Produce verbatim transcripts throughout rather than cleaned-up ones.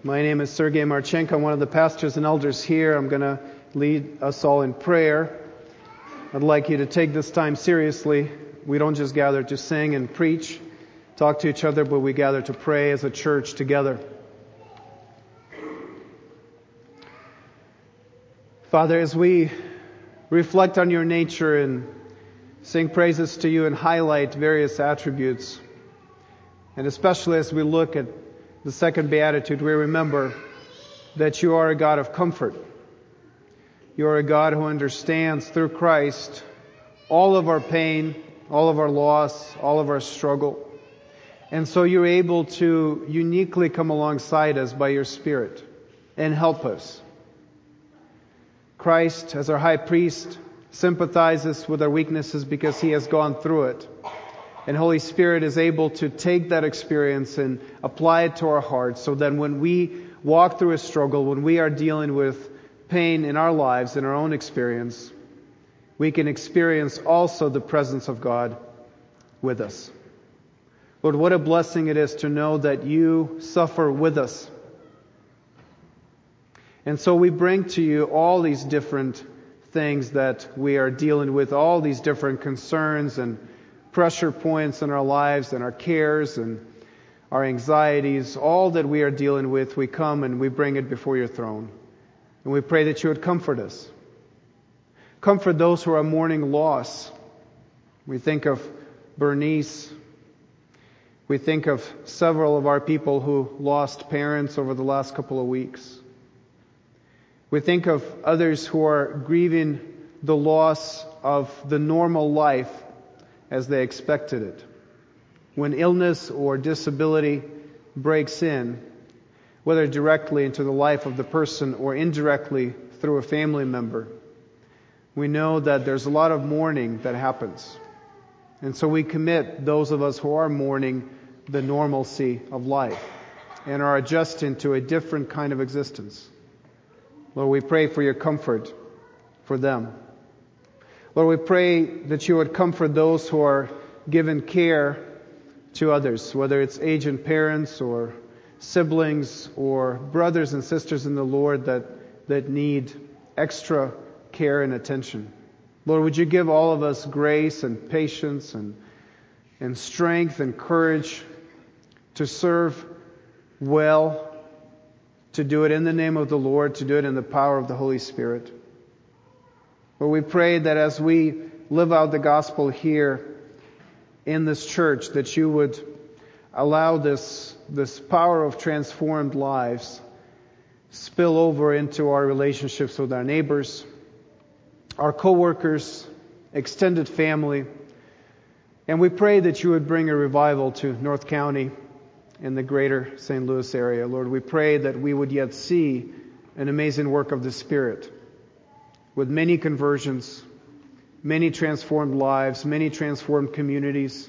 My name is Sergei Marchenko. I'm one of the pastors and elders here. I'm going to lead us all in prayer. I'd like you to take this time seriously. We don't just gather to sing and preach, talk to each other, but we gather to pray as a church together. Father, as we reflect on your nature and sing praises to you and highlight various attributes, and especially as we look at the second beatitude, we remember that you are a God of comfort. You are a God who understands through Christ all of our pain, all of our loss, all of our struggle. And so you're able to uniquely come alongside us by your Spirit and help us. Christ, as our high priest, sympathizes with our weaknesses because he has gone through it. And Holy Spirit is able to take that experience and apply it to our hearts so that when we walk through a struggle, when we are dealing with pain in our lives, in our own experience, we can experience also the presence of God with us. Lord, what a blessing it is to know that you suffer with us. And so we bring to you all these different things that we are dealing with, all these different concerns and pressure points in our lives and our cares and our anxieties, all that we are dealing with, we come and we bring it before your throne. And we pray that you would comfort us. Comfort those who are mourning loss. We think of Bernice. We think of several of our people who lost parents over the last couple of weeks. We think of others who are grieving the loss of the normal life as they expected it. When illness or disability breaks in, whether directly into the life of the person or indirectly through a family member, we know that there's a lot of mourning that happens. And so we commit those of us who are mourning the normalcy of life and are adjusting to a different kind of existence. Lord, we pray for your comfort for them. Lord, we pray that you would comfort those who are given care to others, whether it's aging parents or siblings or brothers and sisters in the Lord that, that need extra care and attention. Lord, would you give all of us grace and patience and, and strength and courage to serve well, to do it in the name of the Lord, to do it in the power of the Holy Spirit. Lord, we pray that as we live out the gospel here in this church, that you would allow this, this power of transformed lives spill over into our relationships with our neighbors, our co-workers, extended family. And we pray that you would bring a revival to North County and the greater Saint Louis area. Lord, we pray that we would yet see an amazing work of the Spirit with many conversions, many transformed lives, many transformed communities.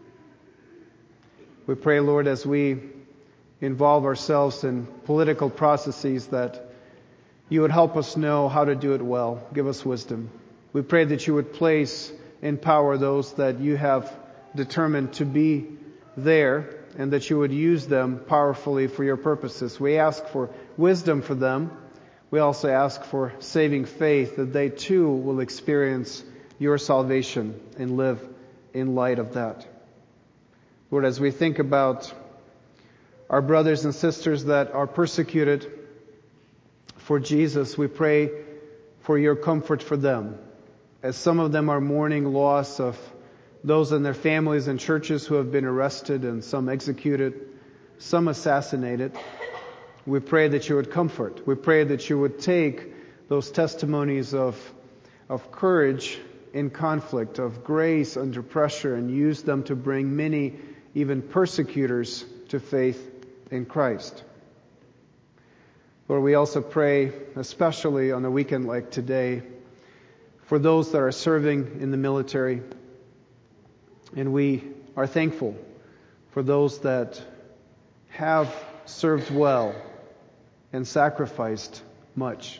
We pray, Lord, as we involve ourselves in political processes, that you would help us know how to do it well. Give us wisdom. We pray that you would place in power those that you have determined to be there, and that you would use them powerfully for your purposes. We ask for wisdom for them. We also ask for saving faith, that they too will experience your salvation and live in light of that. Lord, as we think about our brothers and sisters that are persecuted for Jesus, we pray for your comfort for them, as some of them are mourning loss of those in their families and churches who have been arrested and some executed, some assassinated. We pray that you would comfort. We pray that you would take those testimonies of, of courage in conflict, of grace under pressure, and use them to bring many, even persecutors, to faith in Christ. Lord, we also pray, especially on a weekend like today, for those that are serving in the military. And we are thankful for those that have served well and sacrificed much.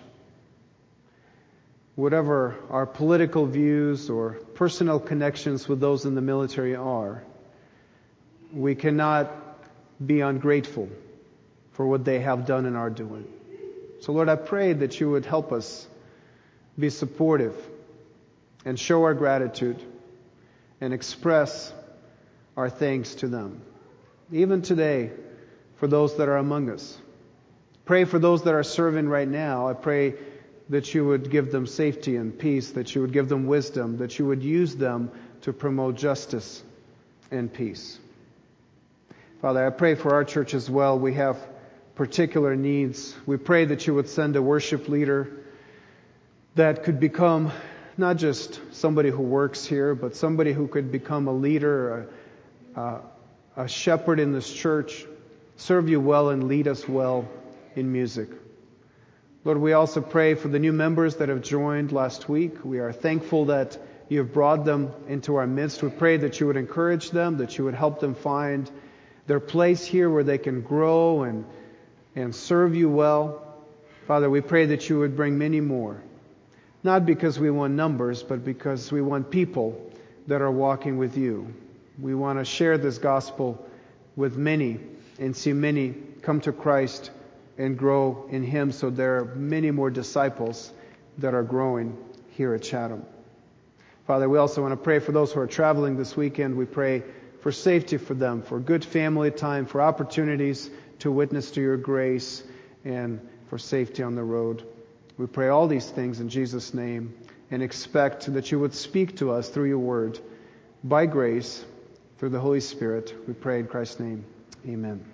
Whatever our political views or personal connections with those in the military are, we cannot be ungrateful for what they have done and are doing. So Lord, I pray that you would help us be supportive and show our gratitude and express our thanks to them. Even today, for those that are among us. Pray for those that are serving right now. I pray that you would give them safety and peace, that you would give them wisdom, that you would use them to promote justice and peace. Father, I pray for our church as well. We have particular needs. We pray that you would send a worship leader that could become not just somebody who works here, but somebody who could become a leader, a, a, a shepherd in this church, serve you well and lead us well in music. Lord, we also pray for the new members that have joined last week. We are thankful that you have brought them into our midst. We pray that you would encourage them, that you would help them find their place here where they can grow and, and serve you well. Father, we pray that you would bring many more. Not because we want numbers, but because we want people that are walking with you. We want to share this gospel with many and see many come to Christ and grow in Him, so there are many more disciples that are growing here at Chatham. Father, we also want to pray for those who are traveling this weekend. We pray for safety for them, for good family time, for opportunities to witness to your grace, and for safety on the road. We pray all these things in Jesus' name and expect that you would speak to us through your word by grace, through the Holy Spirit. We pray in Christ's name. Amen.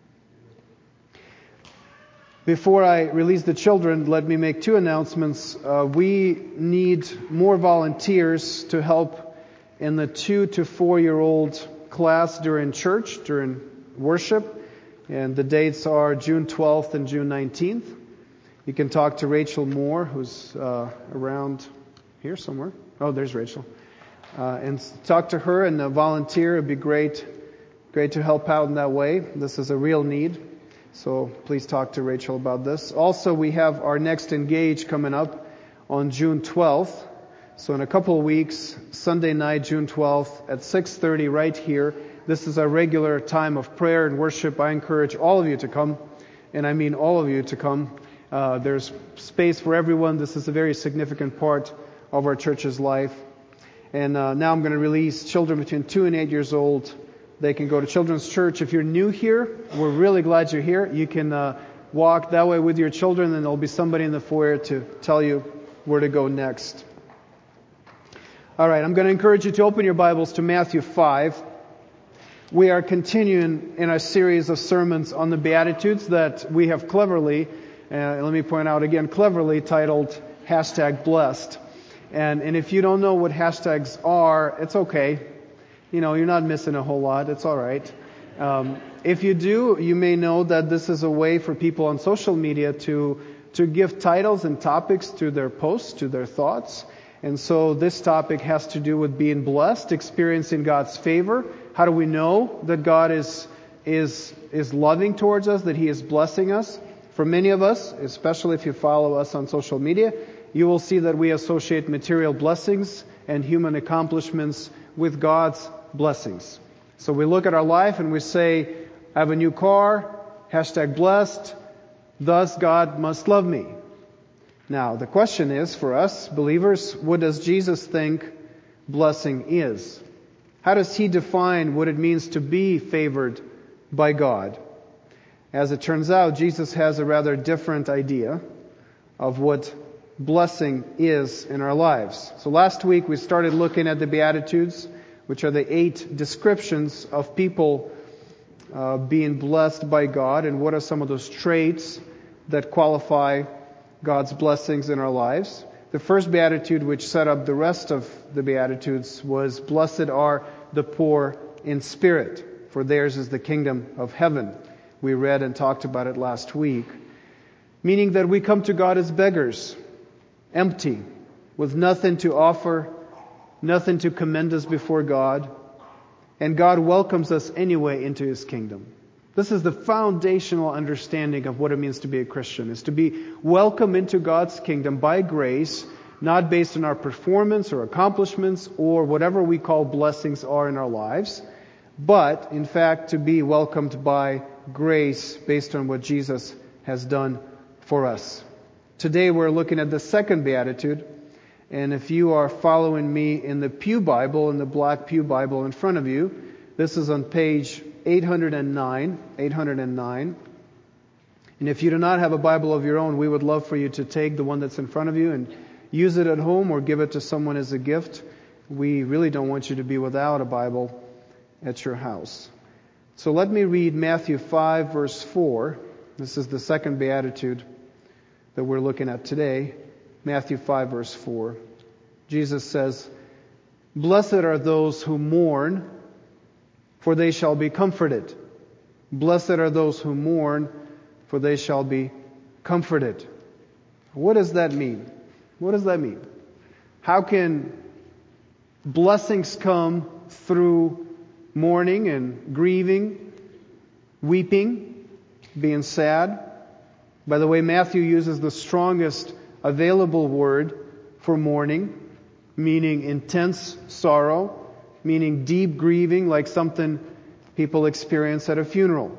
Before I release the children, let me make two announcements. Uh, we need more volunteers to help in the two to four year old class during church, during worship. And the dates are June twelfth and June nineteenth. You can talk to Rachel Moore, who's uh, around here somewhere. Oh, there's Rachel. Uh, and talk to her and uh, volunteer. It'd be great, great to help out in that way. This is a real need. So please talk to Rachel about this. Also, we have our next Engage coming up on June twelfth. So in a couple of weeks, Sunday night, June twelfth at six thirty right here. This is our regular time of prayer and worship. I encourage all of you to come, and I mean all of you to come. Uh, there's space for everyone. This is a very significant part of our church's life. And uh, now I'm going to release children between two and eight years old. They can go to Children's Church. If you're new here, we're really glad you're here. You can uh, walk that way with your children, and there'll be somebody in the foyer to tell you where to go next. All right, I'm going to encourage you to open your Bibles to Matthew five. We are continuing in our series of sermons on the Beatitudes that we have cleverly, uh, let me point out again, cleverly titled hashtag blessed. And, and if you don't know what hashtags are, it's okay. You know, you're not missing a whole lot. It's all right. Um, if you do, you may know that this is a way for people on social media to to give titles and topics to their posts, to their thoughts. And so this topic has to do with being blessed, experiencing God's favor. How do we know that God is is is loving towards us, that He is blessing us? For many of us, especially if you follow us on social media, you will see that we associate material blessings and human accomplishments with God's blessings. So we look at our life and we say, I have a new car, hashtag blessed, thus God must love me. Now, the question is, for us believers, what does Jesus think blessing is? How does He define what it means to be favored by God? As it turns out, Jesus has a rather different idea of what blessing is in our lives. So last week we started looking at the Beatitudes, which are the eight descriptions of people uh, being blessed by God, and what are some of those traits that qualify God's blessings in our lives. The first Beatitude, which set up the rest of the Beatitudes, was blessed are the poor in spirit, for theirs is the kingdom of heaven. We read and talked about it last week. Meaning that we come to God as beggars, empty, with nothing to offer, nothing to commend us before God, and God welcomes us anyway into His kingdom. This is the foundational understanding of what it means to be a Christian, is to be welcomed into God's kingdom by grace, not based on our performance or accomplishments or whatever we call blessings are in our lives, but in fact to be welcomed by grace based on what Jesus has done for us. Today we're looking at the second beatitude. And if you are following me in the Pew Bible, in the black Pew Bible in front of you, this is on page eight hundred nine. eight hundred nine. And if you do not have a Bible of your own, we would love for you to take the one that's in front of you and use it at home or give it to someone as a gift. We really don't want you to be without a Bible at your house. So let me read Matthew five, verse four. This is the second beatitude that we're looking at today. Matthew five, verse four. Jesus says, "Blessed are those who mourn, for they shall be comforted. Blessed are those who mourn, for they shall be comforted." What does that mean? What does that mean? How can blessings come through mourning and grieving, weeping, being sad? By the way, Matthew uses the strongest available word for mourning, meaning intense sorrow, meaning deep grieving, like something people experience at a funeral.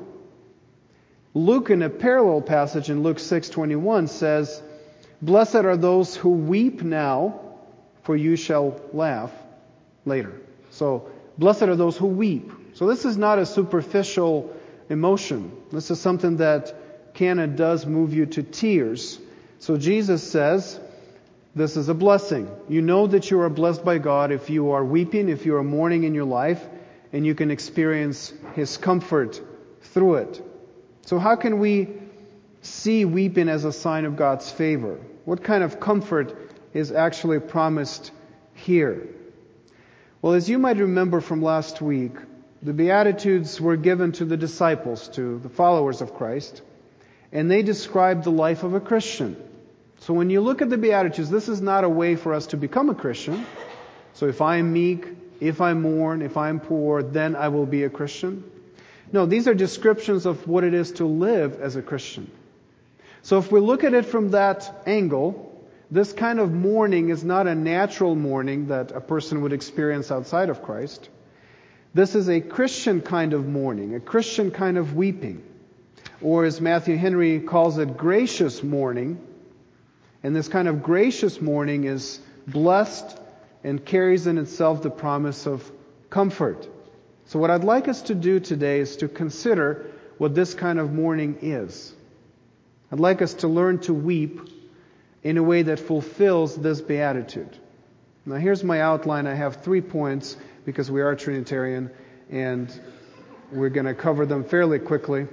Luke, in a parallel passage in Luke six twenty-one, says, "Blessed are those who weep now, for you shall laugh later." So, blessed are those who weep. So this is not a superficial emotion. This is something that can and does move you to tears. So Jesus says, this is a blessing. You know that you are blessed by God if you are weeping, if you are mourning in your life, and you can experience His comfort through it. So how can we see weeping as a sign of God's favor? What kind of comfort is actually promised here? Well, as you might remember from last week, the Beatitudes were given to the disciples, to the followers of Christ, and they describe the life of a Christian. So when you look at the Beatitudes, this is not a way for us to become a Christian. So if I am meek, if I mourn, if I am poor, then I will be a Christian. No, these are descriptions of what it is to live as a Christian. So if we look at it from that angle, this kind of mourning is not a natural mourning that a person would experience outside of Christ. This is a Christian kind of mourning, a Christian kind of weeping. Or as Matthew Henry calls it, gracious mourning. And this kind of gracious mourning is blessed and carries in itself the promise of comfort. So what I'd like us to do today is to consider what this kind of mourning is. I'd like us to learn to weep in a way that fulfills this beatitude. Now here's my outline. I have three points because we are Trinitarian and we're going to cover them fairly quickly.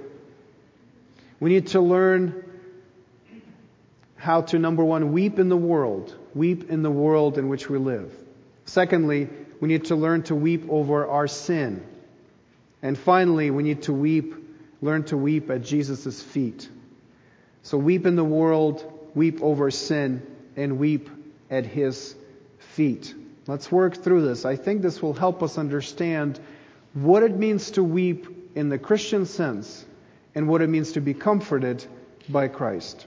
We need to learn how to, number one, weep in the world. Weep in the world in which we live. Secondly, we need to learn to weep over our sin. And finally, we need to weep, learn to weep at Jesus' feet. So weep in the world, weep over sin, and weep at His feet. Let's work through this. I think this will help us understand what it means to weep in the Christian sense and what it means to be comforted by Christ.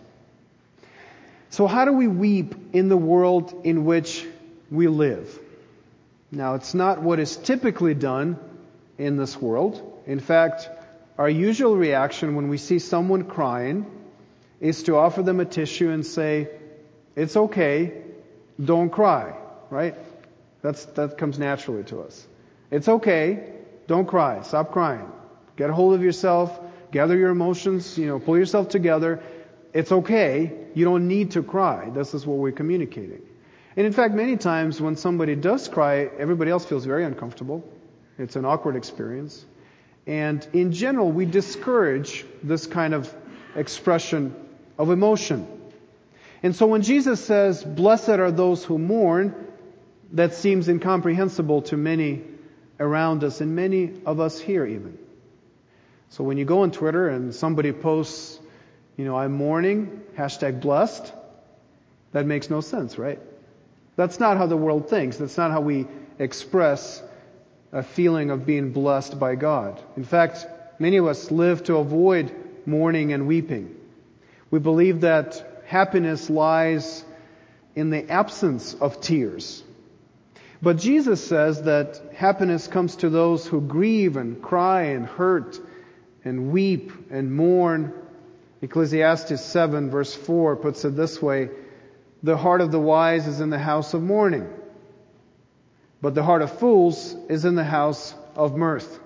So how do we weep in the world in which we live? Now, it's not what is typically done in this world. In fact, our usual reaction when we see someone crying is to offer them a tissue and say, "It's okay, don't cry," right? That's, that comes naturally to us. It's okay, don't cry, stop crying. Get a hold of yourself, gather your emotions, you know, pull yourself together. It's okay, you don't need to cry. This is what we're communicating. And in fact, many times when somebody does cry, everybody else feels very uncomfortable. It's an awkward experience. And in general, we discourage this kind of expression of emotion. And so when Jesus says, "Blessed are those who mourn," that seems incomprehensible to many around us and many of us here even. So when you go on Twitter and somebody posts, you know, "I'm mourning," hashtag blessed, that makes no sense, right? That's not how the world thinks. That's not how we express a feeling of being blessed by God. In fact, many of us live to avoid mourning and weeping. We believe that happiness lies in the absence of tears. But Jesus says that happiness comes to those who grieve and cry and hurt and weep and mourn. Ecclesiastes seven verse four puts it this way: the heart of the wise is in the house of mourning, but the heart of fools is in the house of mirth.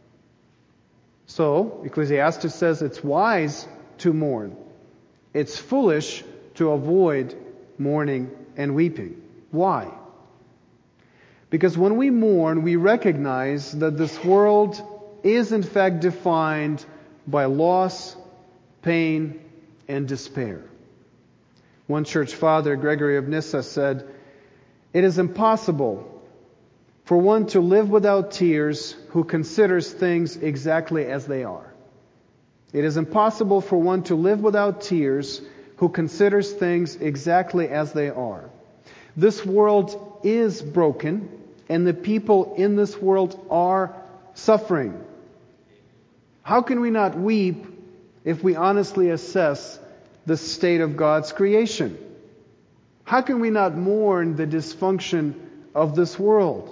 So, Ecclesiastes says it's wise to mourn. It's foolish to avoid mourning and weeping. Why? Because when we mourn, we recognize that this world is in fact defined by loss, pain, and despair. One church father, Gregory of Nyssa, said, "It is impossible for one to live without tears who considers things exactly as they are." It is impossible for one to live without tears who considers things exactly as they are. This world is broken, and the people in this world are suffering. How can we not weep if we honestly assess the state of God's creation? How can we not mourn the dysfunction of this world?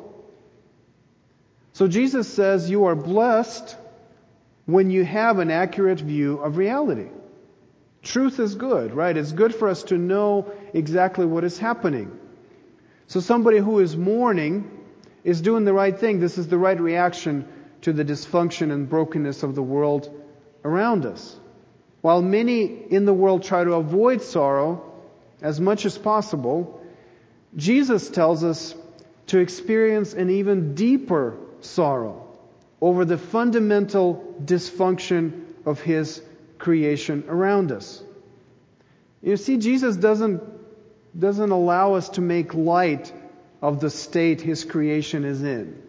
So Jesus says you are blessed when you have an accurate view of reality. Truth is good, right? It's good for us to know exactly what is happening. So somebody who is mourning is doing the right thing. This is the right reaction to the dysfunction and brokenness of the world around us. While many in the world try to avoid sorrow as much as possible, Jesus tells us to experience an even deeper sorrow over the fundamental dysfunction of His creation around us. You see, Jesus doesn't, doesn't allow us to make light of the state His creation is in.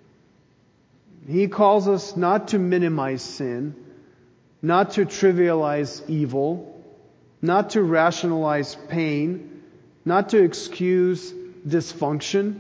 He calls us not to minimize sin, not to trivialize evil, not to rationalize pain, not to excuse dysfunction.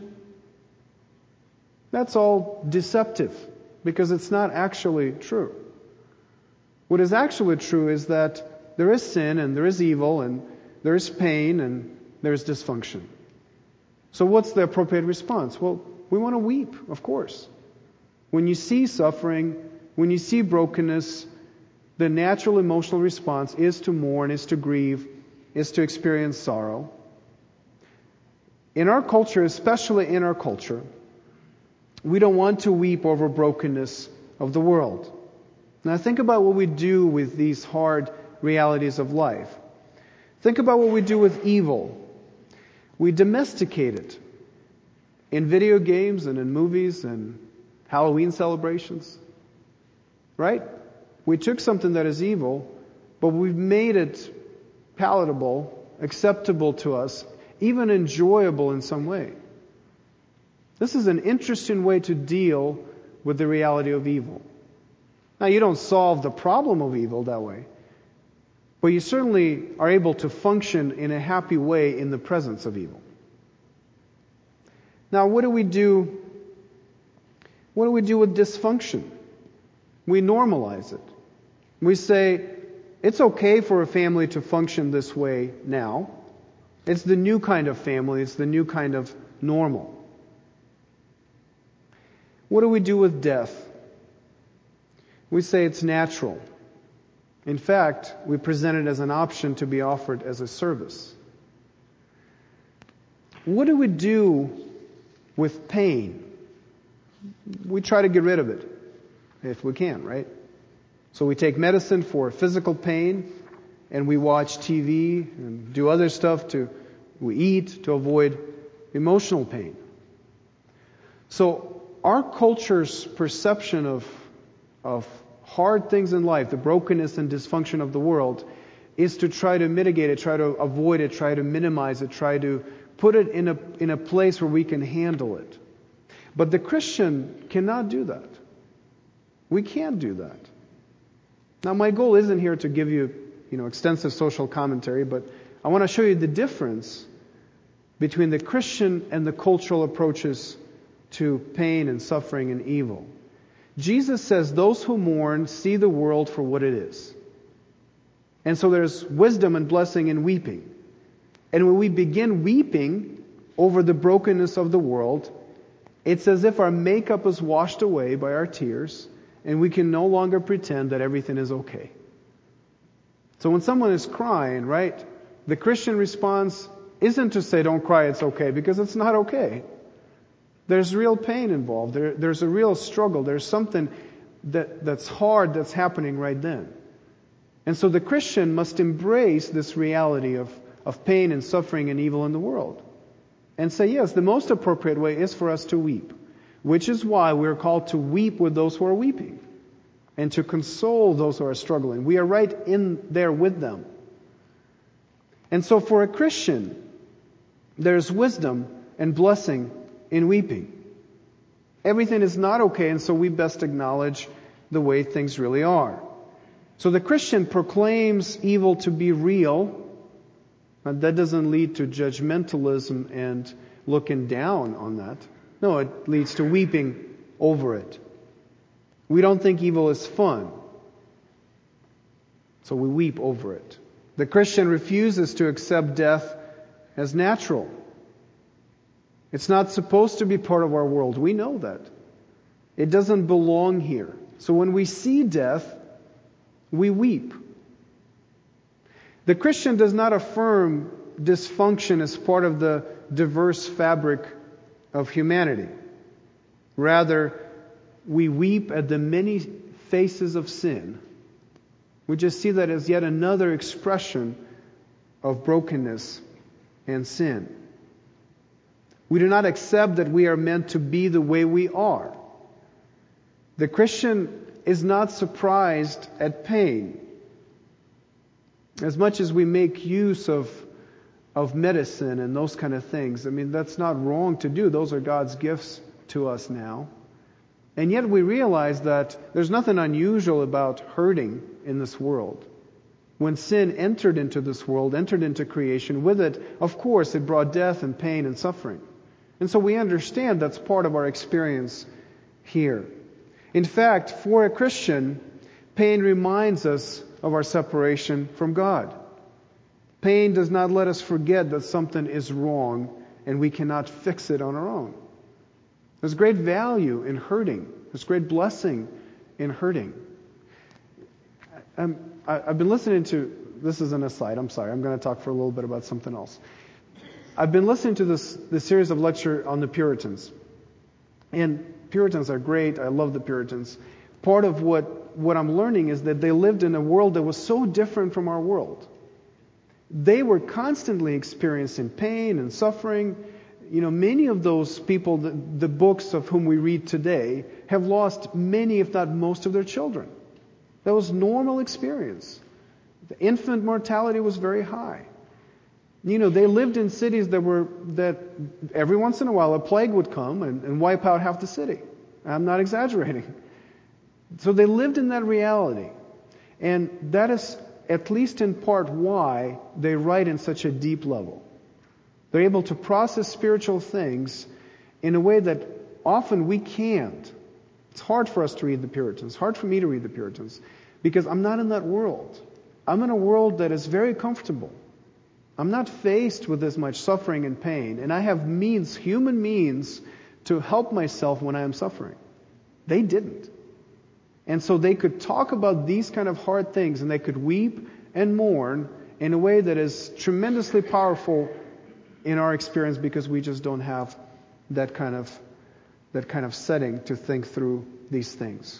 That's all deceptive, because it's not actually true. What is actually true is that there is sin and there is evil and there is pain and there is dysfunction. So what's the appropriate response? Well, we want to weep, of course. When you see suffering, when you see brokenness, the natural emotional response is to mourn, is to grieve, is to experience sorrow. In our culture, especially in our culture, we don't want to weep over brokenness of the world. Now think about what we do with these hard realities of life. Think about what we do with evil. We domesticate it in video games and in movies and Halloween celebrations. Right? We took something that is evil, but we've made it palatable, acceptable to us, even enjoyable in some way. This is an interesting way to deal with the reality of evil. Now, you don't solve the problem of evil that way, but you certainly are able to function in a happy way in the presence of evil. Now, what do we do? What do we do with dysfunction? We normalize it. We say, it's okay for a family to function this way now. It's the new kind of family. It's the new kind of normal. What do we do with death? We say it's natural. In fact, we present it as an option to be offered as a service. What do we do with pain? We try to get rid of it, if we can, right? So we take medicine for physical pain, and we watch T V and do other stuff to, we eat to avoid emotional pain. So our culture's perception of, of hard things in life, the brokenness and dysfunction of the world, is to try to mitigate it, try to avoid it, try to minimize it, try to put it in a, in a place where we can handle it. But the Christian cannot do that. We can't do that. Now, my goal isn't here to give you, you know, extensive social commentary, but I want to show you the difference between the Christian and the cultural approaches to pain and suffering and evil. Jesus says those who mourn see the world for what it is. And so there's wisdom and blessing in weeping. And when we begin weeping over the brokenness of the world, it's as if our makeup is washed away by our tears, and we can no longer pretend that everything is okay. So when someone is crying, right, the Christian response isn't to say, don't cry, it's okay, because it's not okay. There's real pain involved. There, there's a real struggle. There's something that, that's hard that's happening right then. And so the Christian must embrace this reality of, of pain and suffering and evil in the world. And say, yes, the most appropriate way is for us to weep. Which is why we're called to weep with those who are weeping. And to console those who are struggling. We are right in there with them. And so for a Christian, there's wisdom and blessing in weeping. Everything is not okay, and so we best acknowledge the way things really are. So the Christian proclaims evil to be real. But that doesn't lead to judgmentalism and looking down on that. No, it leads to weeping over it. We don't think evil is fun, so we weep over it. The Christian refuses to accept death as natural. It's not supposed to be part of our world. We know that. It doesn't belong here. So when we see death, we weep. The Christian does not affirm dysfunction as part of the diverse fabric of humanity. Rather, we weep at the many faces of sin. We just see that as yet another expression of brokenness and sin. We do not accept that we are meant to be the way we are. The Christian is not surprised at pain. As much as we make use of, of medicine and those kind of things, I mean, that's not wrong to do. Those are God's gifts to us now. And yet we realize that there's nothing unusual about hurting in this world. When sin entered into this world, entered into creation, with it, of course, it brought death and pain and suffering. And so we understand that's part of our experience here. In fact, for a Christian, pain reminds us of our separation from God. Pain does not let us forget that something is wrong and we cannot fix it on our own. There's great value in hurting. There's great blessing in hurting. Um, I, I've been listening to, this is an aside, I'm sorry, I'm going to talk for a little bit about something else. I've been listening to this, this series of lecture on the Puritans. And Puritans are great. I love the Puritans. Part of what, what I'm learning is that they lived in a world that was so different from our world. They were constantly experiencing pain and suffering. You know, many of those people, the, the books of whom we read today, have lost many, if not most, of their children. That was normal experience. The infant mortality was very high. You know, they lived in cities that were, that every once in a while a plague would come and, and wipe out half the city. I'm not exaggerating. So they lived in that reality. And that is at least in part why they write in such a deep level. They're able to process spiritual things in a way that often we can't. It's hard for us to read the Puritans. It's hard for me to read the Puritans because I'm not in that world. I'm in a world that is very comfortable. I'm not faced with as much suffering and pain, and I have means, human means, to help myself when I am suffering. They didn't. And so they could talk about these kind of hard things, and they could weep and mourn in a way that is tremendously powerful in our experience because we just don't have that kind of that kind of setting to think through these things.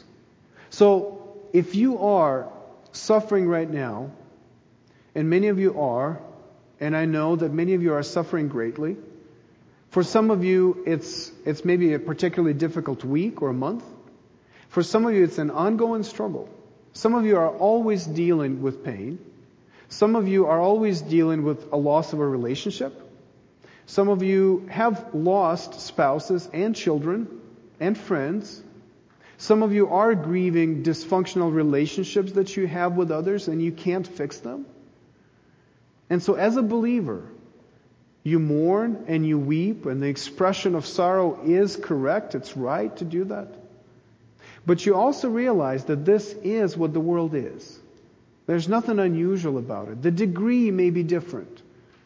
So if you are suffering right now, and many of you are, and I know that many of you are suffering greatly. For some of you, it's it's maybe a particularly difficult week or a month. For some of you, it's an ongoing struggle. Some of you are always dealing with pain. Some of you are always dealing with a loss of a relationship. Some of you have lost spouses and children and friends. Some of you are grieving dysfunctional relationships that you have with others and you can't fix them. And so as a believer, you mourn and you weep, and the expression of sorrow is correct. It's right to do that. But you also realize that this is what the world is. There's nothing unusual about it. The degree may be different.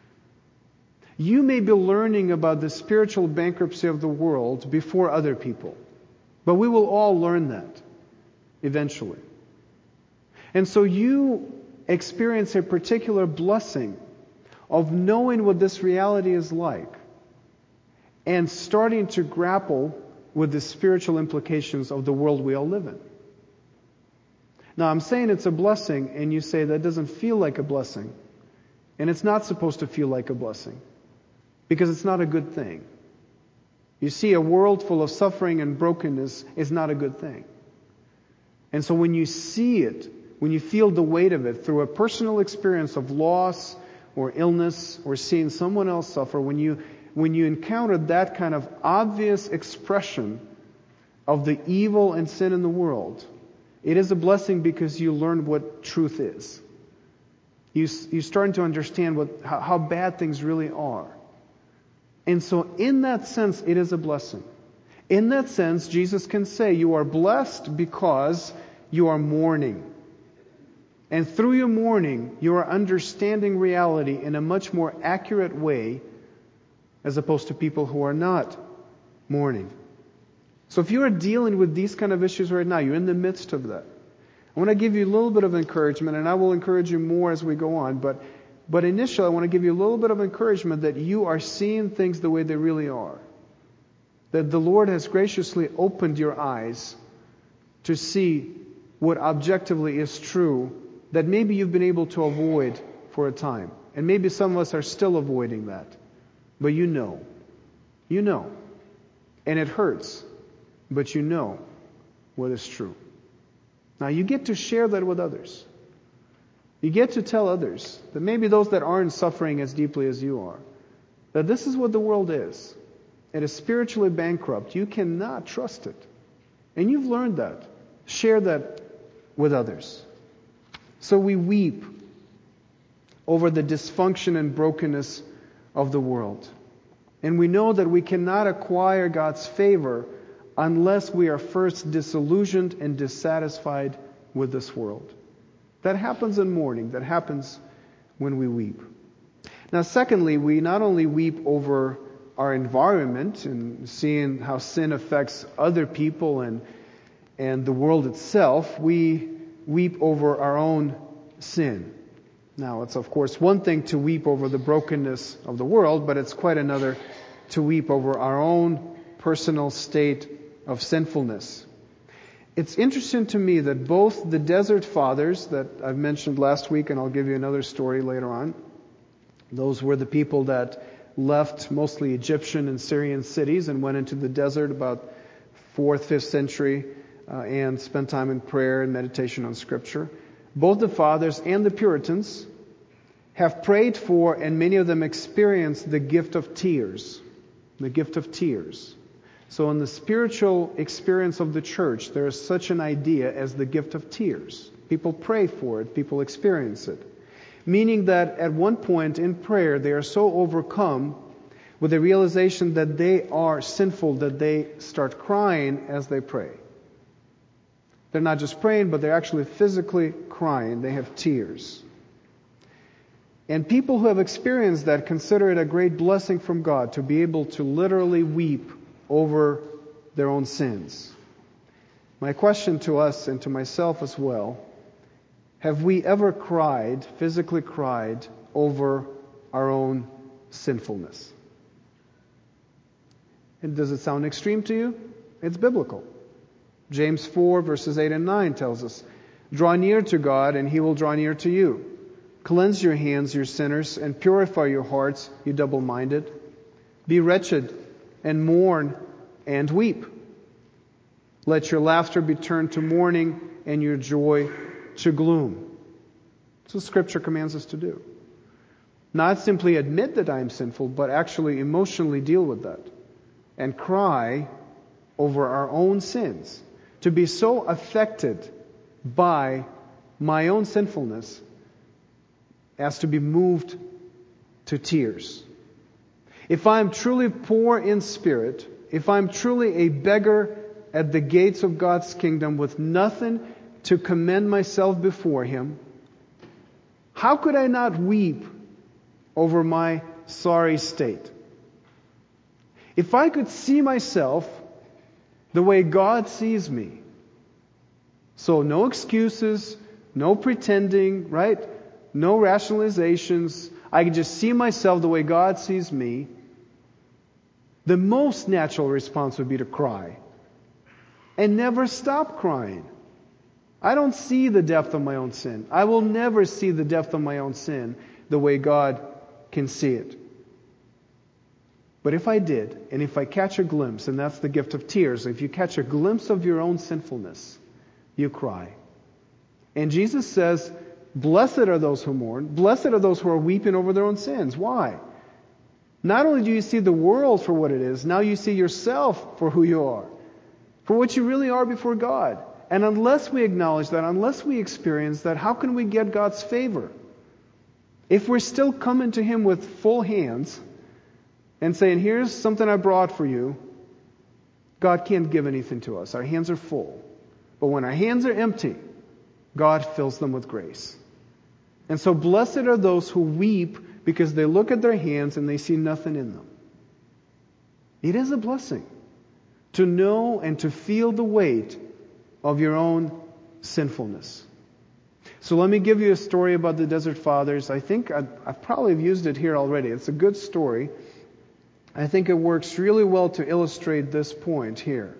You may be learning about the spiritual bankruptcy of the world before other people. But we will all learn that. eventually. And so you experience a particular blessing of knowing what this reality is like and starting to grapple with the spiritual implications of the world we all live in. Now, I'm saying it's a blessing, and you say that doesn't feel like a blessing. And it's not supposed to feel like a blessing, because it's not a good thing. You see, a world full of suffering and brokenness is not a good thing. And so when you see it, when you feel the weight of it through a personal experience of loss or illness or seeing someone else suffer, when you when you encounter that kind of obvious expression of the evil and sin in the world, it is a blessing because you learn what truth is. You, you're starting to understand what how, how bad things really are. And so in that sense, it is a blessing. In that sense, Jesus can say, you are blessed because you are mourning. And through your mourning, you are understanding reality in a much more accurate way as opposed to people who are not mourning. So if you are dealing with these kind of issues right now, you're in the midst of that. I want to give you a little bit of encouragement, and I will encourage you more as we go on. But, but initially, I want to give you a little bit of encouragement that you are seeing things the way they really are. That the Lord has graciously opened your eyes to see what objectively is true that maybe you've been able to avoid for a time. And maybe some of us are still avoiding that. But you know. You know. And it hurts. But you know what is true. Now you get to share that with others. You get to tell others that maybe those that aren't suffering as deeply as you are, that this is what the world is. It is spiritually bankrupt. You cannot trust it. And you've learned that. Share that with others. So we weep over the dysfunction and brokenness of the world. And we know that we cannot acquire God's favor unless we are first disillusioned and dissatisfied with this world. That happens in mourning. That happens when we weep. Now, secondly, we not only weep over our environment and seeing how sin affects other people and and the world itself, we weep over our own sin. Now, it's of course one thing to weep over the brokenness of the world, but it's quite another to weep over our own personal state of sinfulness. It's interesting to me that both the Desert Fathers that I've mentioned last week, and I'll give you another story later on, those were the people that left mostly Egyptian and Syrian cities and went into the desert about fourth, fifth century uh, and spent time in prayer and meditation on Scripture. Both the Fathers and the Puritans have prayed for, and many of them experienced, the gift of tears. The gift of tears. So in the spiritual experience of the church, there is such an idea as the gift of tears. People pray for it. People experience it. Meaning that at one point in prayer, they are so overcome with the realization that they are sinful that they start crying as they pray. They're not just praying, but they're actually physically crying. They have tears. And people who have experienced that consider it a great blessing from God to be able to literally weep over their own sins. My question to us and to myself as well, have we ever cried, physically cried, over our own sinfulness? And does it sound extreme to you? It's biblical. James four verses eight and nine tells us, "Draw near to God and He will draw near to you. Cleanse your hands, you sinners, and purify your hearts, you double-minded. Be wretched and mourn and weep. Let your laughter be turned to mourning and your joy to gloom." That's what Scripture commands us to do. Not simply admit that I am sinful, but actually emotionally deal with that and cry over our own sins. To be so affected by my own sinfulness as to be moved to tears. If I'm truly poor in spirit, if I'm truly a beggar at the gates of God's kingdom with nothing to commend myself before Him, how could I not weep over my sorry state? If I could see myself the way God sees me, So no excuses, no pretending, right? No rationalizations. I can just see myself the way God sees me. The most natural response would be to cry. And never stop crying. I don't see the depth of my own sin. I will never see the depth of my own sin the way God can see it. But if I did, and if I catch a glimpse, and that's the gift of tears, if you catch a glimpse of your own sinfulness, you cry. And Jesus says, blessed are those who mourn. Blessed are those who are weeping over their own sins. Why? Not only do you see the world for what it is, now you see yourself for who you are, for what you really are before God. And unless we acknowledge that, unless we experience that, how can we get God's favor? If we're still coming to Him with full hands and saying, here's something I brought for you, God can't give anything to us. Our hands are full. But when our hands are empty, God fills them with grace. And so blessed are those who weep because they look at their hands and they see nothing in them. It is a blessing to know and to feel the weight of your own sinfulness. So let me give you a story about the Desert Fathers. I think I've, I've probably used it here already. It's a good story. I think it works really well to illustrate this point here.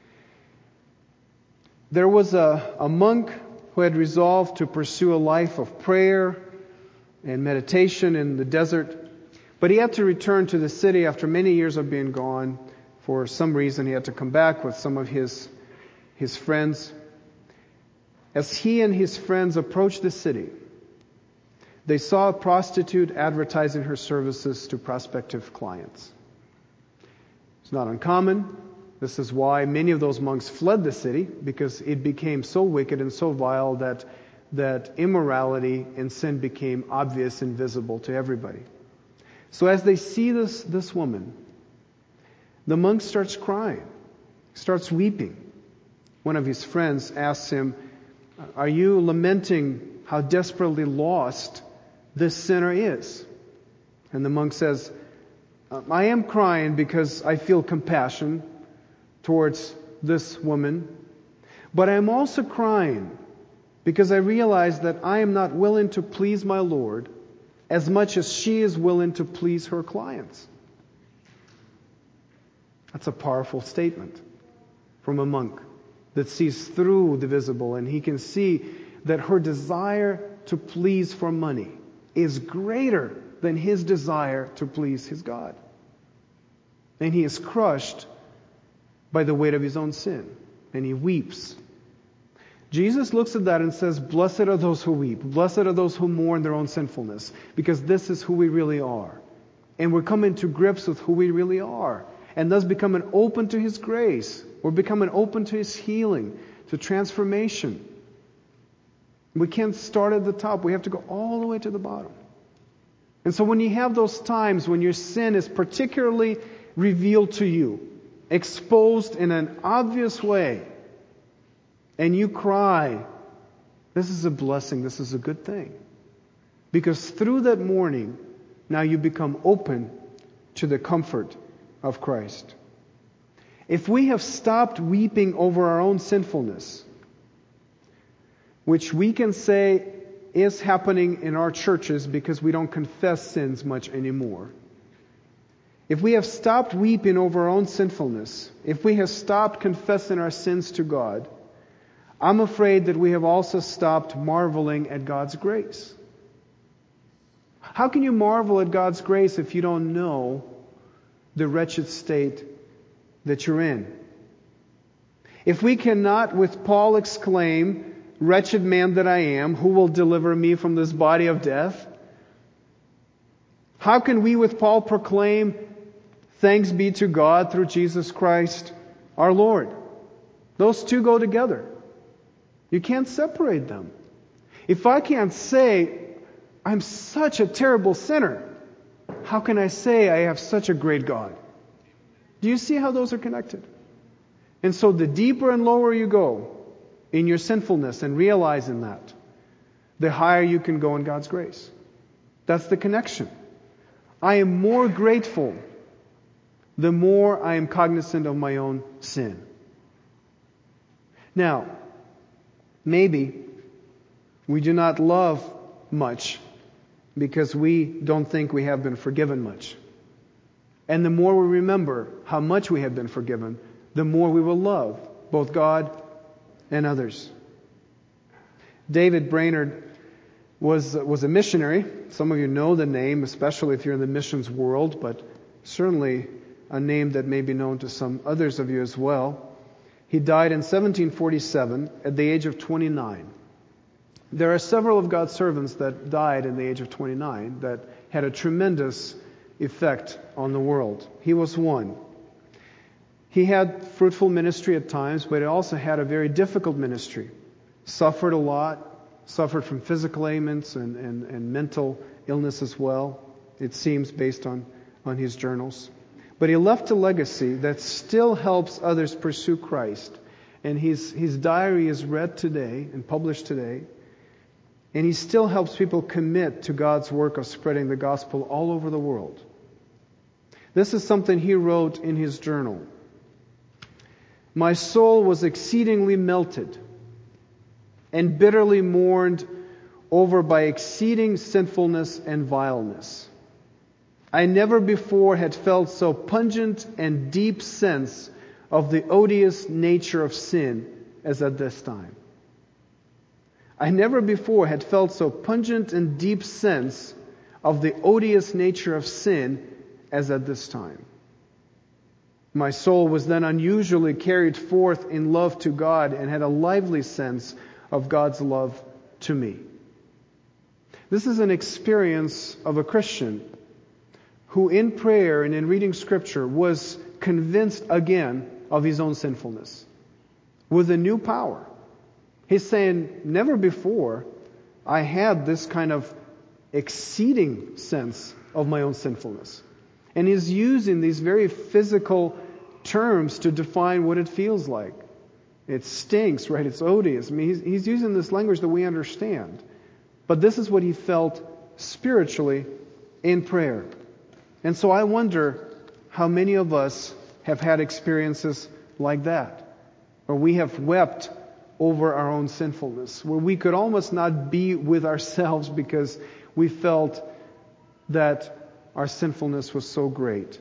There was a, a monk who had resolved to pursue a life of prayer and meditation in the desert, but he had to return to the city after many years of being gone. For some reason, he had to come back with some of his, his friends. As he and his friends approached the city, they saw a prostitute advertising her services to prospective clients. It's not uncommon. This is why many of those monks fled the city, because it became so wicked and so vile that, that immorality and sin became obvious and visible to everybody. So as they see this, this woman, the monk starts crying, starts weeping. One of his friends asks him, are you lamenting how desperately lost this sinner is? And the monk says, I am crying because I feel compassion towards this woman, but I am also crying because I realize that I am not willing to please my Lord as much as she is willing to please her clients. That's a powerful statement from a monk that sees through the visible, and he can see that her desire to please for money is greater than his desire to please his God. And he is crushed by the weight of his own sin, and he weeps. Jesus looks at that and says, blessed are those who weep. Blessed are those who mourn their own sinfulness, because this is who we really are. And we're coming to grips with who we really are, and thus becoming open to His grace. We're becoming open to His healing, to transformation. We can't start at the top. We have to go all the way to the bottom. And so when you have those times when your sin is particularly revealed to you, exposed in an obvious way, and you cry, this is a blessing, this is a good thing. Because through that mourning, now you become open to the comfort of Christ. If we have stopped weeping over our own sinfulness, which we can say is happening in our churches because we don't confess sins much anymore. If we have stopped weeping over our own sinfulness, if we have stopped confessing our sins to God, I'm afraid that we have also stopped marveling at God's grace. How can you marvel at God's grace if you don't know the wretched state that you're in? If we cannot, with Paul, exclaim, wretched man that I am, who will deliver me from this body of death? How can we, with Paul, proclaim, thanks be to God through Jesus Christ our Lord? Those two go together. You can't separate them. If I can't say, I'm such a terrible sinner, how can I say I have such a great God? Do you see how those are connected? And so the deeper and lower you go in your sinfulness and realizing that, the higher you can go in God's grace. That's the connection. I am more grateful the more I am cognizant of my own sin. Now, Maybe we do not love much because we don't think we have been forgiven much. And the more we remember how much we have been forgiven, the more we will love both God and others. David Brainerd was, was a missionary. Some of you know the name, especially if you're in the missions world, but certainly a name that may be known to some others of you as well. He died in seventeen forty-seven at the age of twenty-nine. There are several of God's servants that died in the age of twenty-nine that had a tremendous effect on the world. He was one. He had fruitful ministry at times, but he also had a very difficult ministry. Suffered a lot, suffered from physical ailments and, and, and mental illness as well, it seems, based on, on his journals. But he left a legacy that still helps others pursue Christ. And his, his diary is read today and published today. And he still helps people commit to God's work of spreading the gospel all over the world. This is something he wrote in his journal. My soul was exceedingly melted and bitterly mourned over by exceeding sinfulness and vileness. I never before had felt so pungent and deep sense of the odious nature of sin as at this time. I never before had felt so pungent and deep sense of the odious nature of sin as at this time. My soul was then unusually carried forth in love to God and had a lively sense of God's love to me. This is an experience of a Christian who in prayer and in reading Scripture was convinced again of his own sinfulness with a new power. He's saying, never before I had this kind of exceeding sense of my own sinfulness. And he's using these very physical terms to define what it feels like. It stinks, right? It's odious. I mean, he's, he's using this language that we understand. But this is what he felt spiritually in prayer. And so I wonder how many of us have had experiences like that, where we have wept over our own sinfulness, where we could almost not be with ourselves because we felt that our sinfulness was so great.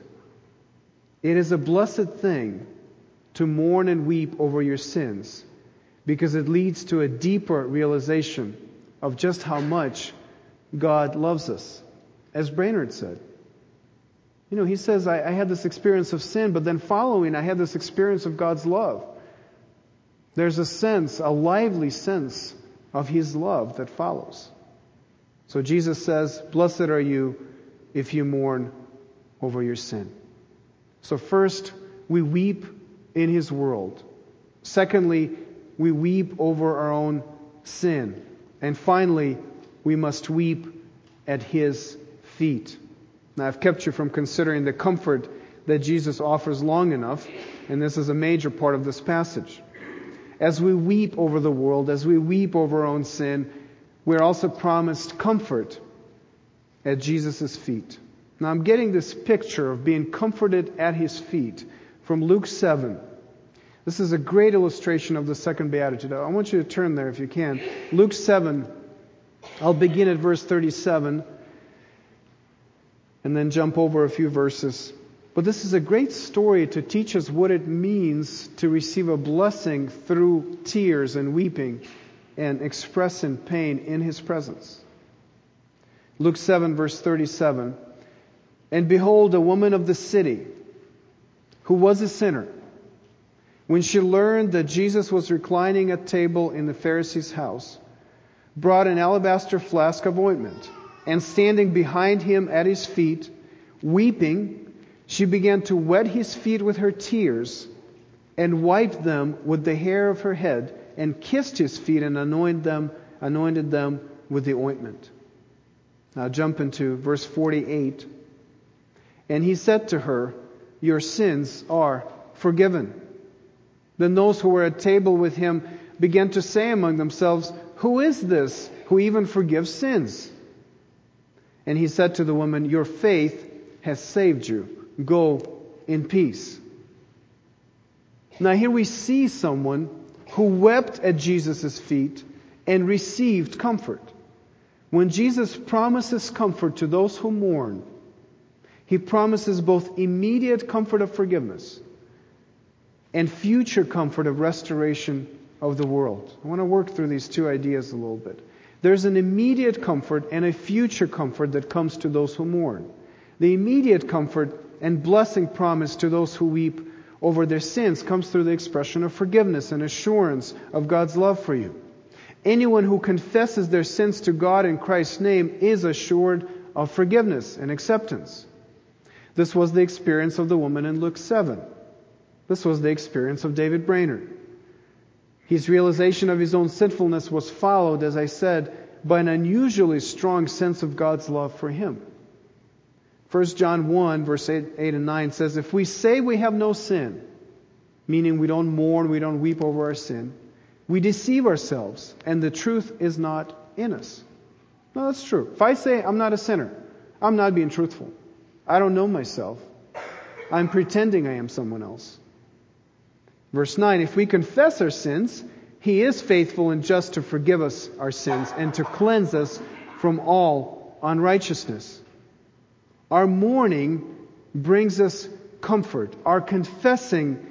It is a blessed thing to mourn and weep over your sins because it leads to a deeper realization of just how much God loves us. As Brainerd said, you know, he says, I, I had this experience of sin, but then following, I had this experience of God's love. There's a sense, a lively sense of His love that follows. So Jesus says, blessed are you if you mourn over your sin. So first, we weep in His world. Secondly, we weep over our own sin. And finally, we must weep at His feet. Now, I've kept you from considering the comfort that Jesus offers long enough, and this is a major part of this passage. As we weep over the world, as we weep over our own sin, we're also promised comfort at Jesus' feet. Now, I'm getting this picture of being comforted at His feet from Luke seven. This is a great illustration of the second beatitude. I want you to turn there if you can. Luke seven, I'll begin at verse thirty-seven and then jump over a few verses. But this is a great story to teach us what it means to receive a blessing through tears and weeping and expressing pain in His presence. Luke seven, verse thirty-seven. And behold, a woman of the city, who was a sinner, when she learned that Jesus was reclining at table in the Pharisee's house, brought an alabaster flask of ointment, and standing behind Him at His feet, weeping, she began to wet His feet with her tears, and wiped them with the hair of her head, and kissed His feet, and anointed them, anointed them with the ointment. Now jump into verse forty-eight. And He said to her, your sins are forgiven. Then those who were at table with Him began to say among themselves, who is this who even forgives sins? And He said to the woman, your faith has saved you. Go in peace. Now here we see someone who wept at Jesus' feet and received comfort. When Jesus promises comfort to those who mourn, He promises both immediate comfort of forgiveness and future comfort of restoration of the world. I want to work through these two ideas a little bit. There's an immediate comfort and a future comfort that comes to those who mourn. The immediate comfort and blessing promised to those who weep over their sins comes through the expression of forgiveness and assurance of God's love for you. Anyone who confesses their sins to God in Christ's name is assured of forgiveness and acceptance. This was the experience of the woman in Luke seven. This was the experience of David Brainerd. His realization of his own sinfulness was followed, as I said, by an unusually strong sense of God's love for him. First John one, verse eight, eight and nine says, if we say we have no sin, meaning we don't mourn, we don't weep over our sin, we deceive ourselves, and the truth is not in us. No, that's true. If I say I'm not a sinner, I'm not being truthful. I don't know myself. I'm pretending I am someone else. Verse nine, if we confess our sins, He is faithful and just to forgive us our sins and to cleanse us from all unrighteousness. Our mourning brings us comfort. Our confessing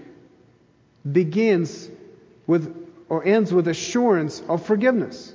begins with or ends with assurance of forgiveness.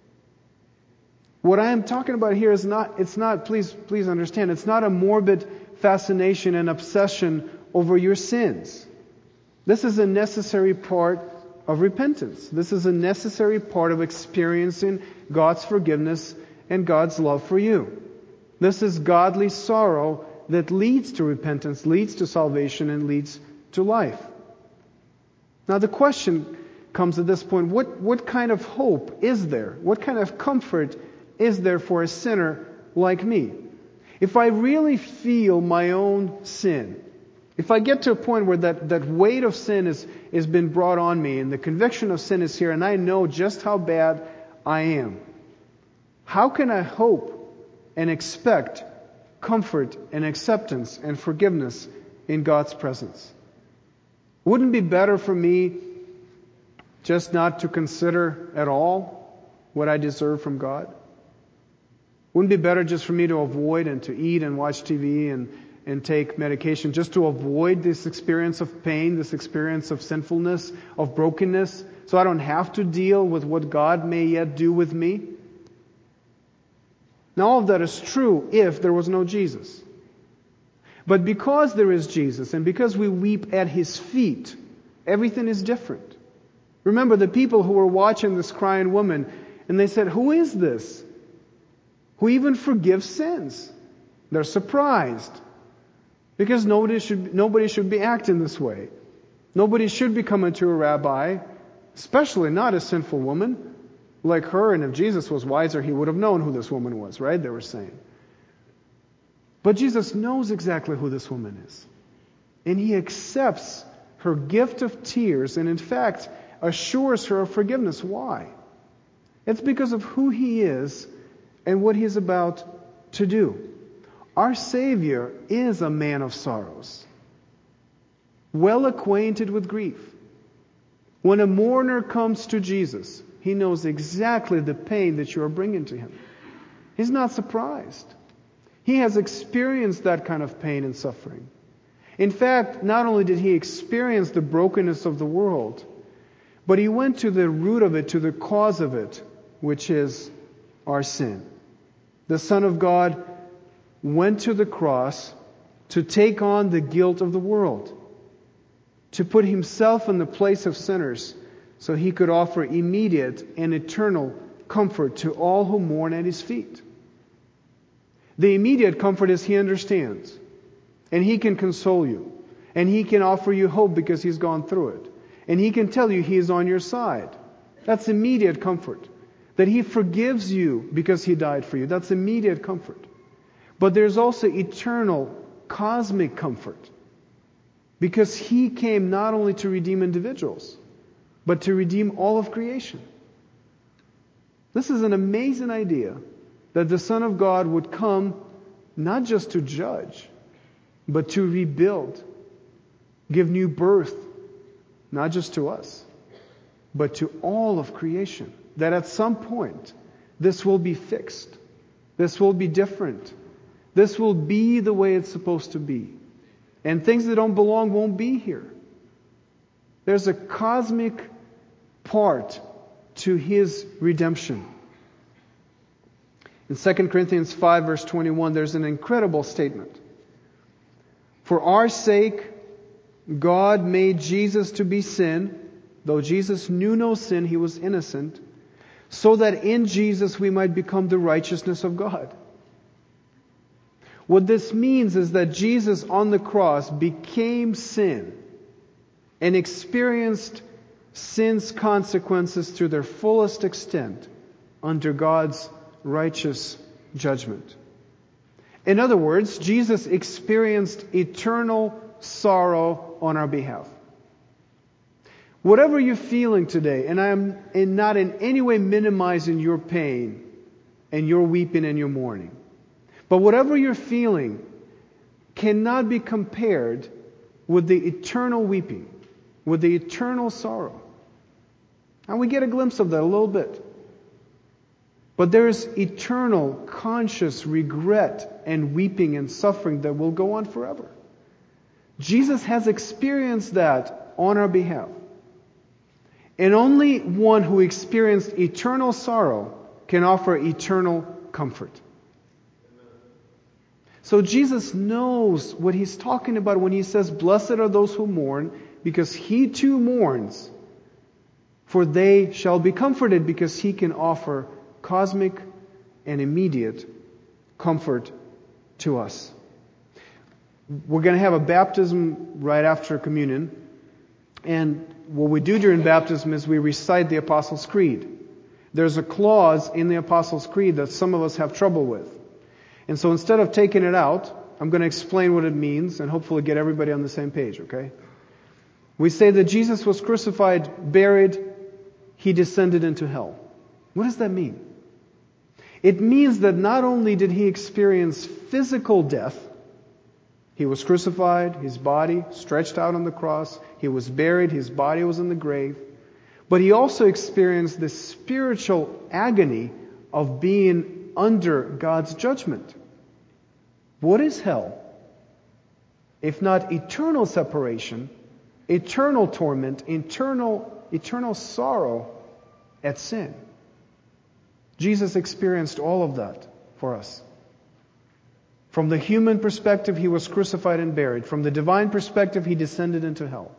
What I am talking about here is not, it's not, please, please understand, it's not a morbid fascination and obsession over your sins. This is a necessary part of repentance. This is a necessary part of experiencing God's forgiveness and God's love for you. This is godly sorrow that leads to repentance, leads to salvation, and leads to life. Now the question comes at this point, what, what kind of hope is there? What kind of comfort is there for a sinner like me? If I really feel my own sin, if I get to a point where that, that weight of sin is, is been brought on me and the conviction of sin is here and I know just how bad I am, how can I hope and expect comfort and acceptance and forgiveness in God's presence? Wouldn't it be better for me just not to consider at all what I deserve from God? Wouldn't it be better just for me to avoid and to eat and watch T V and and take medication just to avoid this experience of pain, this experience of sinfulness, of brokenness, so I don't have to deal with what God may yet do with me? Now all of that is true if there was no Jesus. But because there is Jesus and because we weep at His feet, everything is different. Remember the people who were watching this crying woman and they said, who is this who even forgives sins? They're surprised. Because nobody should, nobody should be acting this way. Nobody should be coming to a rabbi, especially not a sinful woman like her. And if Jesus was wiser, He would have known who this woman was, right? They were saying. But Jesus knows exactly who this woman is. And He accepts her gift of tears and in fact assures her of forgiveness. Why? It's because of who He is and what He's about to do. Our Savior is a man of sorrows, well acquainted with grief. When a mourner comes to Jesus, He knows exactly the pain that you are bringing to Him. He's not surprised. He has experienced that kind of pain and suffering. In fact, not only did He experience the brokenness of the world, but He went to the root of it, to the cause of it, which is our sin. The Son of God went to the cross to take on the guilt of the world, to put Himself in the place of sinners so He could offer immediate and eternal comfort to all who mourn at His feet. The immediate comfort is He understands, and He can console you, and He can offer you hope because He's gone through it, and He can tell you He is on your side. That's immediate comfort. That He forgives you because He died for you. That's immediate comfort. But there's also eternal, cosmic comfort. Because He came not only to redeem individuals, but to redeem all of creation. This is an amazing idea, that the Son of God would come not just to judge, but to rebuild, give new birth, not just to us, but to all of creation. That at some point, this will be fixed. This will be different. This will be the way it's supposed to be. And things that don't belong won't be here. There's a cosmic part to His redemption. In Second Corinthians five, verse twenty-one, there's an incredible statement. For our sake, God made Jesus to be sin. Though Jesus knew no sin, He was innocent, so that in Jesus we might become the righteousness of God. What this means is that Jesus on the cross became sin and experienced sin's consequences to their fullest extent under God's righteous judgment. In other words, Jesus experienced eternal sorrow on our behalf. Whatever you're feeling today, and I am not in any way minimizing your pain and your weeping and your mourning, but whatever you're feeling cannot be compared with the eternal weeping, with the eternal sorrow. And we get a glimpse of that a little bit. But there's eternal, conscious regret and weeping and suffering that will go on forever. Jesus has experienced that on our behalf. And only one who experienced eternal sorrow can offer eternal comfort. So Jesus knows what He's talking about when He says, "Blessed are those who mourn, because He too mourns, for they shall be comforted," because He can offer cosmic and immediate comfort to us. We're going to have a baptism right after communion. And what we do during baptism is we recite the Apostles' Creed. There's a clause in the Apostles' Creed that some of us have trouble with. And so instead of taking it out, I'm going to explain what it means and hopefully get everybody on the same page, okay? We say that Jesus was crucified, buried, He descended into hell. What does that mean? It means that not only did He experience physical death, He was crucified, His body stretched out on the cross, He was buried, His body was in the grave, but He also experienced the spiritual agony of being under God's judgment. What is hell? If not eternal separation, eternal torment, eternal, eternal sorrow at sin. Jesus experienced all of that for us. From the human perspective, He was crucified and buried. From the divine perspective, He descended into hell.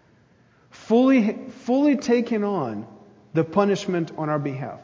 Fully, fully taking on the punishment on our behalf.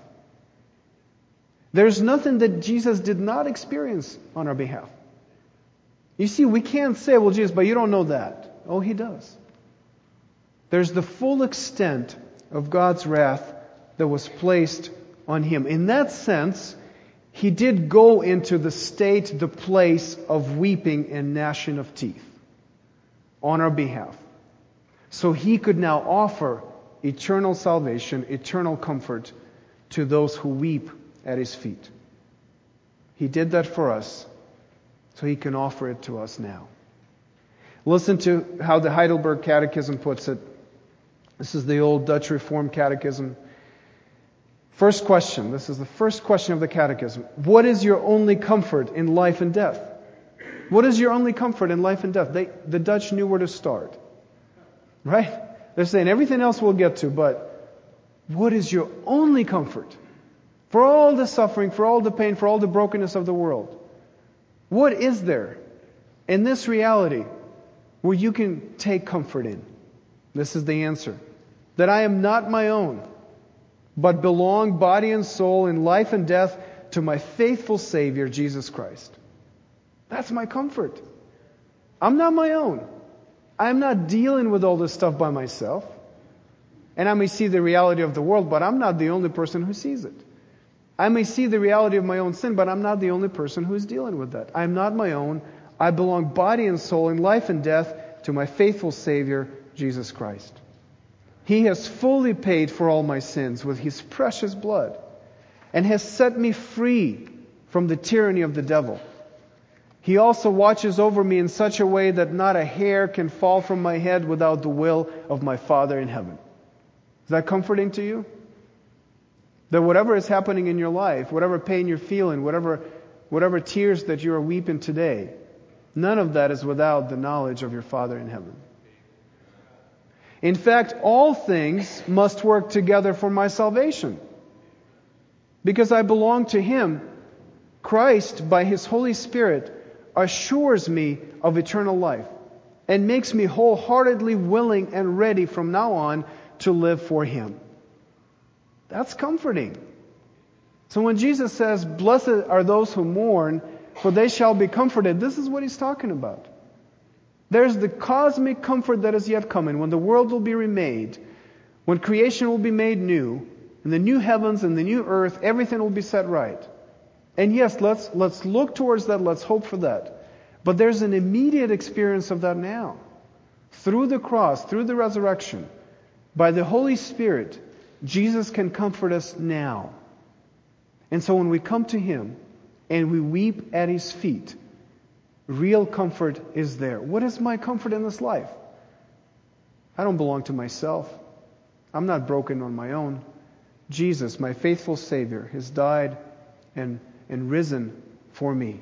There's nothing that Jesus did not experience on our behalf. You see, we can't say, "Well, Jesus, but you don't know that." Oh, He does. There's the full extent of God's wrath that was placed on Him. In that sense, He did go into the state, the place of weeping and gnashing of teeth on our behalf. So He could now offer eternal salvation, eternal comfort to those who weep at His feet. He did that for us, so He can offer it to us now. Listen to how the Heidelberg Catechism puts it. This is the old Dutch Reformed Catechism. First question, this is the first question of the Catechism. What is your only comfort in life and death? What is your only comfort in life and death? They, the Dutch knew where to start. Right? They're saying everything else we'll get to, but what is your only comfort? For all the suffering, for all the pain, for all the brokenness of the world. What is there in this reality where you can take comfort in? This is the answer. That I am not my own, but belong body and soul in life and death to my faithful Savior, Jesus Christ. That's my comfort. I'm not my own. I'm not dealing with all this stuff by myself. And I may see the reality of the world, but I'm not the only person who sees it. I may see the reality of my own sin, but I'm not the only person who is dealing with that. I'm not my own. I belong body and soul in life and death to my faithful Savior, Jesus Christ. He has fully paid for all my sins with His precious blood and has set me free from the tyranny of the devil. He also watches over me in such a way that not a hair can fall from my head without the will of my Father in heaven. Is that comforting to you? That whatever is happening in your life, whatever pain you're feeling, whatever, whatever tears that you are weeping today, none of that is without the knowledge of your Father in heaven. In fact, all things must work together for my salvation. Because I belong to Him, Christ, by His Holy Spirit, assures me of eternal life and makes me wholeheartedly willing and ready from now on to live for Him. That's comforting. So when Jesus says, "Blessed are those who mourn, for they shall be comforted," this is what He's talking about. There's the cosmic comfort that is yet coming, when the world will be remade, when creation will be made new, and the new heavens and the new earth, everything will be set right. And yes, let's let's look towards that, let's hope for that. But there's an immediate experience of that now. Through the cross, through the resurrection, by the Holy Spirit, Jesus can comfort us now. And so when we come to Him and we weep at His feet, real comfort is there. What is my comfort in this life? I don't belong to myself. I'm not broken on my own. Jesus, my faithful Savior, has died and, and risen for me.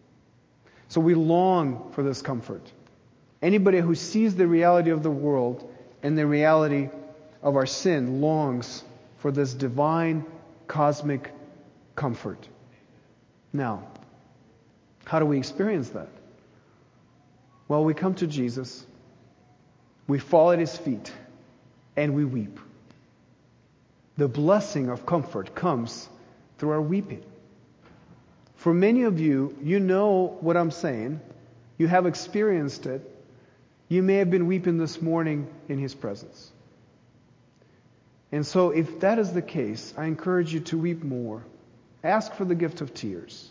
So we long for this comfort. Anybody who sees the reality of the world and the reality of our sin longs for this divine, cosmic comfort. Now, how do we experience that? Well, we come to Jesus, we fall at His feet, and we weep. The blessing of comfort comes through our weeping. For many of you, you know what I'm saying. You have experienced it. You may have been weeping this morning in His presence. And so if that is the case, I encourage you to weep more. Ask for the gift of tears.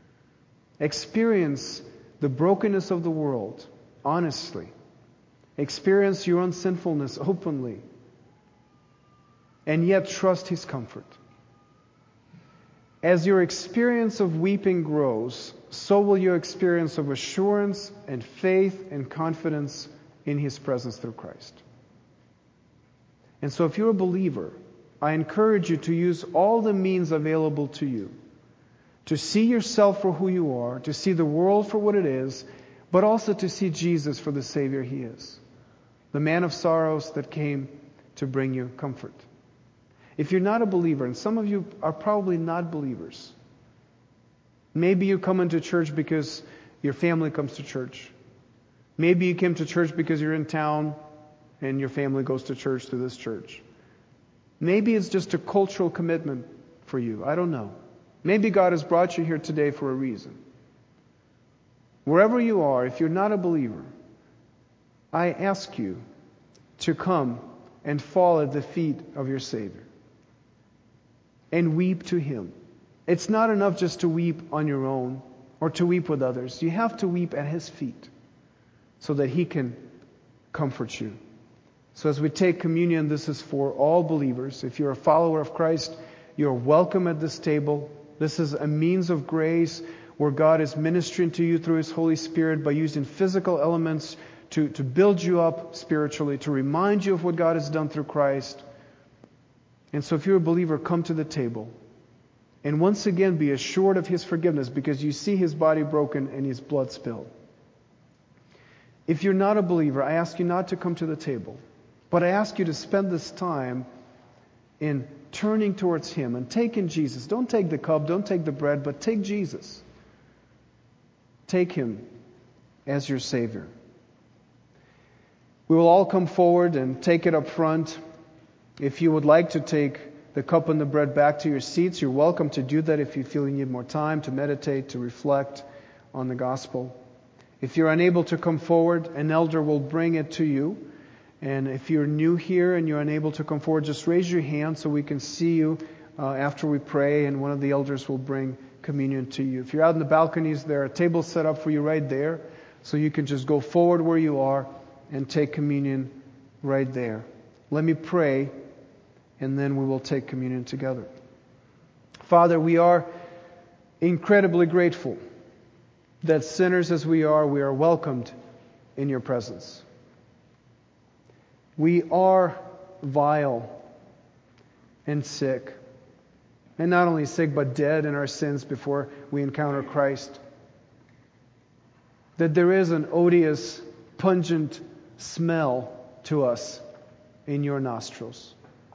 Experience the brokenness of the world honestly. Experience your own sinfulness openly. And yet trust His comfort. As your experience of weeping grows, so will your experience of assurance and faith and confidence in His presence through Christ. And so if you're a believer, I encourage you to use all the means available to you to see yourself for who you are, to see the world for what it is, but also to see Jesus for the Savior He is, the man of sorrows that came to bring you comfort. If you're not a believer, and some of you are probably not believers, maybe you come into church because your family comes to church. Maybe you came to church because you're in town and your family goes to church through this church. Maybe it's just a cultural commitment for you. I don't know. Maybe God has brought you here today for a reason. Wherever you are, if you're not a believer, I ask you to come and fall at the feet of your Savior and weep to Him. It's not enough just to weep on your own or to weep with others. You have to weep at His feet so that He can comfort you. So as we take communion, this is for all believers. If you're a follower of Christ, you're welcome at this table. This is a means of grace where God is ministering to you through His Holy Spirit by using physical elements to, to build you up spiritually, to remind you of what God has done through Christ. And so if you're a believer, come to the table. And once again, be assured of His forgiveness because you see His body broken and His blood spilled. If you're not a believer, I ask you not to come to the table. But I ask you to spend this time in turning towards Him and taking Jesus. Don't take the cup, don't take the bread, but take Jesus. Take Him as your Savior. We will all come forward and take it up front. If you would like to take the cup and the bread back to your seats, you're welcome to do that if you feel you need more time to meditate, to reflect on the gospel. If you're unable to come forward, an elder will bring it to you. And if you're new here and you're unable to come forward, just raise your hand so we can see you uh, after we pray, and one of the elders will bring communion to you. If you're out in the balconies, there are tables set up for you right there, so you can just go forward where you are and take communion right there. Let me pray, and then we will take communion together. Father, we are incredibly grateful that sinners as we are, we are welcomed in your presence. We are vile and sick. And not only sick, but dead in our sins before we encounter Christ. That there is an odious, pungent smell to us in your nostrils.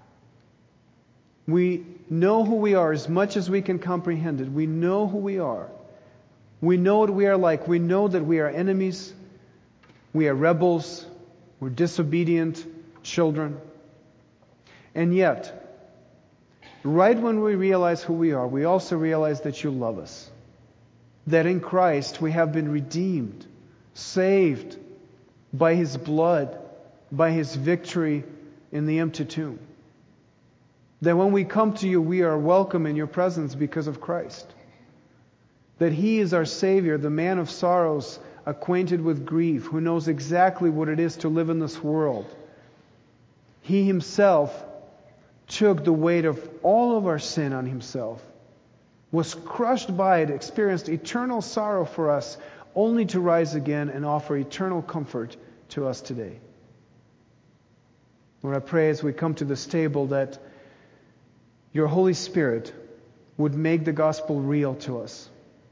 We know who we are as much as we can comprehend it. We know who we are. We know what we are like. We know that we are enemies. We are rebels. We're disobedient children. And yet, right when we realize who we are, we also realize that you love us. That in Christ we have been redeemed, saved by His blood, by His victory in the empty tomb. That when we come to you, we are welcome in your presence because of Christ. That He is our Savior, the man of sorrows, acquainted with grief, who knows exactly what it is to live in this world. He Himself took the weight of all of our sin on Himself, was crushed by it, experienced eternal sorrow for us, only to rise again and offer eternal comfort to us today. Lord, I pray as we come to this table that your Holy Spirit would make the gospel real to us.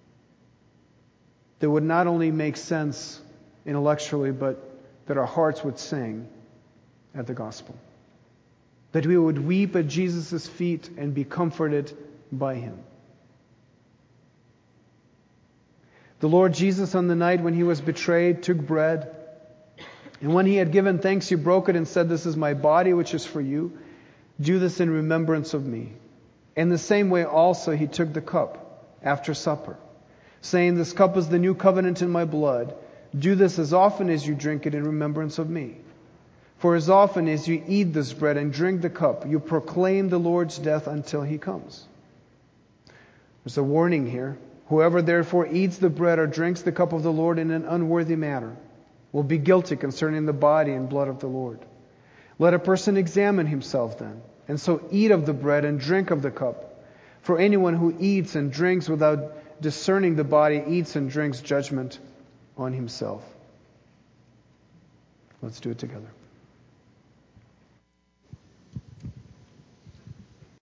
That would not only make sense intellectually, but that our hearts would sing at the gospel. That we would weep at Jesus' feet and be comforted by Him. The Lord Jesus, on the night when He was betrayed, took bread. And when He had given thanks, He broke it and said, "This is my body, which is for you. Do this in remembrance of me." In the same way also He took the cup after supper, saying, "This cup is the new covenant in my blood. Do this as often as you drink it in remembrance of me. For as often as you eat this bread and drink the cup, you proclaim the Lord's death until He comes." There's a warning here. "Whoever therefore eats the bread or drinks the cup of the Lord in an unworthy manner will be guilty concerning the body and blood of the Lord. Let a person examine himself then, and so eat of the bread and drink of the cup. For anyone who eats and drinks without discerning the body eats and drinks judgment on himself." Let's do it together.